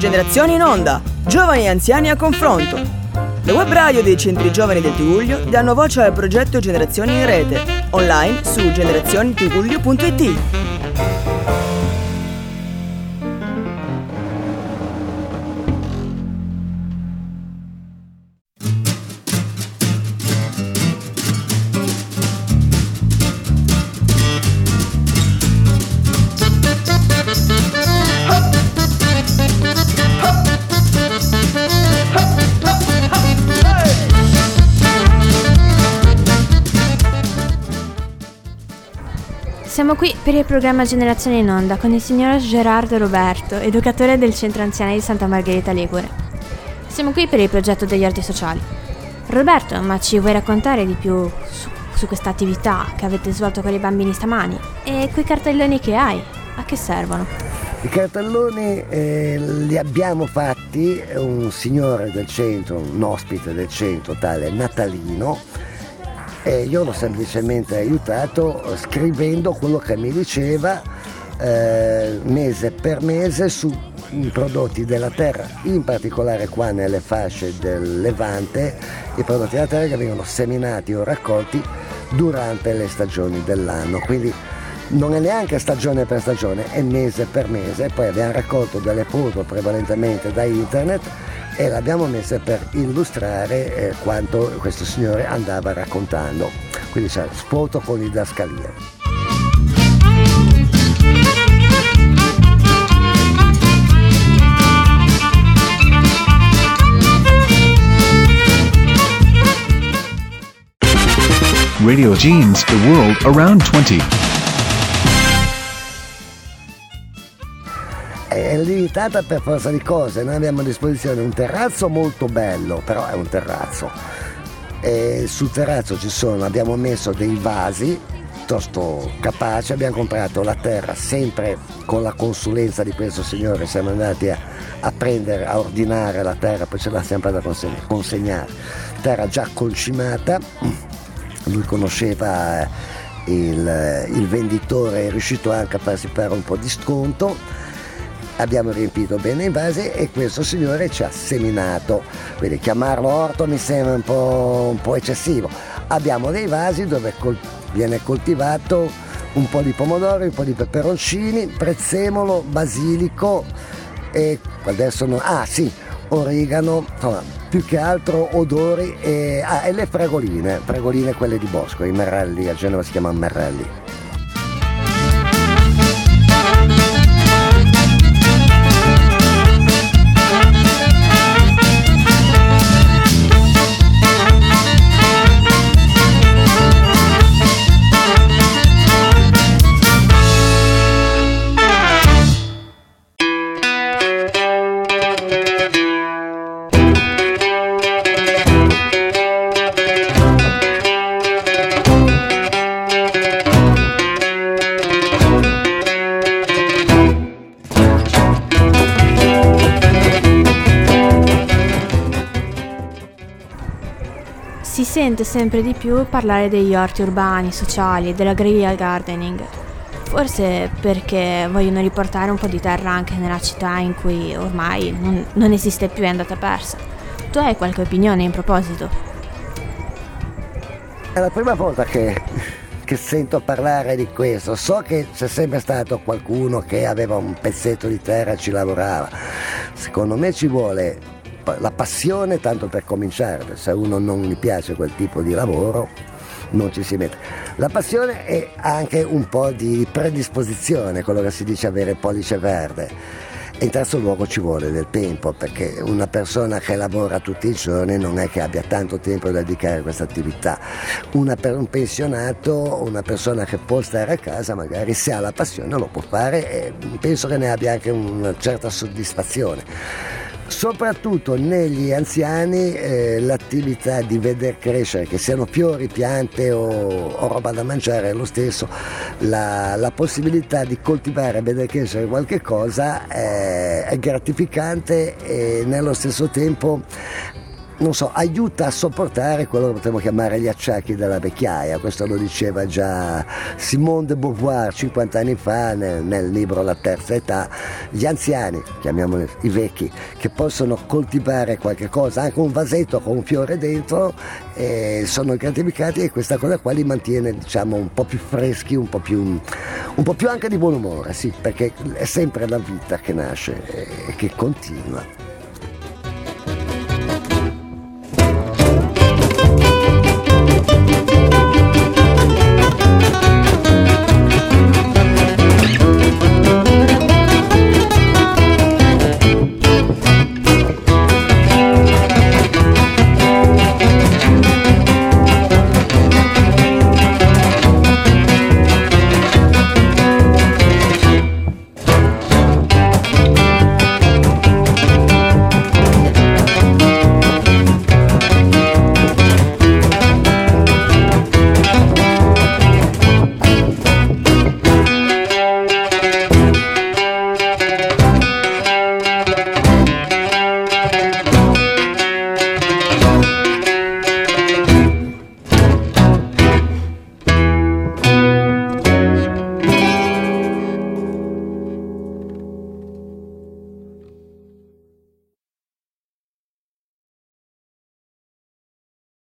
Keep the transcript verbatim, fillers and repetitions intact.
Generazione in Onda, giovani e anziani a confronto. Le web radio dei centri giovani del Tigullio danno voce al progetto Generazioni in Rete, online su generazioni tigullio punto it. Siamo qui per il programma Generazione in Onda con il signor Gerardo Roberto, educatore del centro anziani di Santa Margherita Ligure. Siamo qui per il progetto degli orti sociali. Roberto, ma ci vuoi raccontare di più su, su questa attività che avete svolto con i bambini stamani? E quei cartelloni che hai, a che servono? I cartelloni eh, li abbiamo fatti un signore del centro, un ospite del centro, tale Natalino, e io l'ho semplicemente aiutato scrivendo quello che mi diceva eh, mese per mese su i prodotti della terra, in particolare qua nelle fasce del Levante, i prodotti della terra che vengono seminati o raccolti durante le stagioni dell'anno, quindi non è neanche stagione per stagione, è mese per mese. Poi abbiamo raccolto delle foto prevalentemente da internet e l'abbiamo messa per illustrare eh, quanto questo signore andava raccontando, quindi c'è foto con didascalia. Radio Genes, the world around twenty. È limitata per forza di cose. Noi abbiamo a disposizione un terrazzo molto bello, però è un terrazzo, e sul terrazzo ci sono, abbiamo messo dei vasi piuttosto capaci, abbiamo comprato la terra sempre con la consulenza di questo signore, siamo andati a, a prendere, a ordinare la terra, poi ce l'ha sempre da consegnare, terra già concimata, lui conosceva il, il venditore, è riuscito anche a farsi fare un po' di sconto. Abbiamo riempito bene i vasi e questo signore ci ha seminato, quindi chiamarlo orto mi sembra un po', un po' eccessivo. Abbiamo dei vasi dove col- viene coltivato un po' di pomodori, un po' di peperoncini, prezzemolo, basilico e adesso no, ah sì, origano, insomma, più che altro odori e, ah, e le fragoline, fragoline quelle di bosco, i merelli, a Genova si chiamano merelli. Si sente sempre di più parlare degli orti urbani, sociali e della guerrilla gardening, forse perché vogliono riportare un po' di terra anche nella città in cui ormai non, non esiste più, è andata persa. Tu hai qualche opinione in proposito? È la prima volta che, che sento parlare di questo. So che c'è sempre stato qualcuno che aveva un pezzetto di terra e ci lavorava. Secondo me ci vuole la passione tanto per cominciare, se a uno non gli piace quel tipo di lavoro non ci si mette. La passione è anche un po' di predisposizione, quello che si dice avere pollice verde, e in terzo luogo ci vuole del tempo, perché una persona che lavora tutti i giorni non è che abbia tanto tempo da dedicare a questa attività. Una, per un pensionato, una persona che può stare a casa, magari se ha la passione lo può fare e penso che ne abbia anche una certa soddisfazione. Soprattutto negli anziani eh, l'attività di veder crescere, che siano fiori, piante o, o roba da mangiare, è lo stesso, la, la possibilità di coltivare e vedere crescere qualche cosa è, è gratificante e nello stesso tempo non so, aiuta a sopportare quello che potremmo chiamare gli acciacchi della vecchiaia. Questo lo diceva già Simone de Beauvoir cinquanta anni fa nel, nel libro La terza età. Gli anziani, chiamiamoli i vecchi, che possono coltivare qualche cosa, anche un vasetto con un fiore dentro, eh, sono gratificati, e questa cosa qua li mantiene, diciamo, un po' più freschi, un po' più, un po' più anche di buon umore, sì, perché è sempre la vita che nasce e che continua.